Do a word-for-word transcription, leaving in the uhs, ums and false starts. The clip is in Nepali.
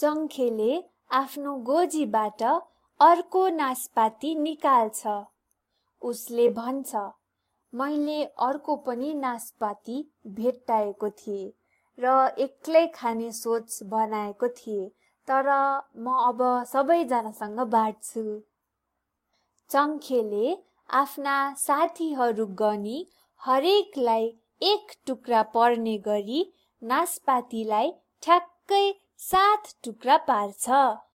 चङ्खेले आफ्नो गोजीबाट अर्को नासपाती निकाल्छ। उसले भन्छ, मैले अर्को पनि नासपाती भेट्टाएको थिएँ र एक्लै खाने सोच बनाएको थिएँ, तर म अब सबैजनासँग बाँड्छु। चङ्खेले आफ्ना साथीहरू गनी हरेकलाई एक टुक्रा पर्ने गरी नासपातीलाई ठ्याक्कै सात टुक्रा पार्छ।